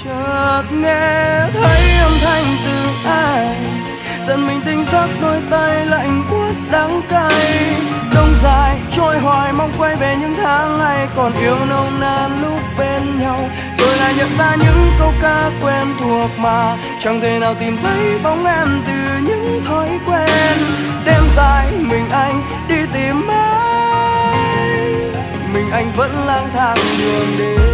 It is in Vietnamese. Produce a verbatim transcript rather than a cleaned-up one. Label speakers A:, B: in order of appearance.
A: Chợt nghe thấy âm thanh từ ai, giật mình tỉnh giấc đôi tay lạnh buốt đắng cay. Đông dài trôi hoài mong quay về những tháng ngày còn yêu nồng nàn lúc bên nhau, rồi lại nhận ra những câu ca quen thuộc mà chẳng thể nào tìm thấy bóng em từ những thói quen. Đêm dài mình anh đi tìm ai, mình anh vẫn lang thang đường đến.